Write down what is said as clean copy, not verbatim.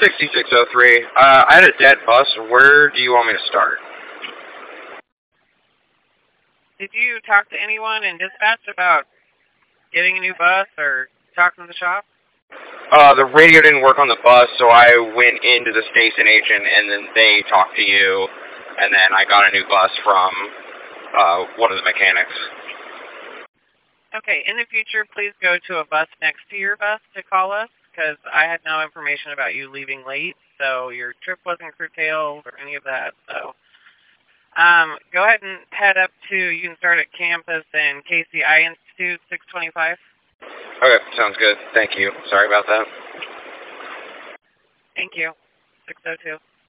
6603. I had a dead bus. Where do you want me to start? Did you talk to anyone in dispatch about getting a new bus or talking to the shop? The radio didn't work on the bus, so I went into the station agent, and then they talked to you, and then I got a new bus from one of the mechanics. Okay, in the future, please go to a bus next to your bus to call us, because I had no information about you leaving late, so your trip wasn't curtailed or any of that, so... go ahead and head up to, you can start at campus and KCI Institute, 625. Okay, sounds good. Thank you. Sorry about that. Thank you. 602.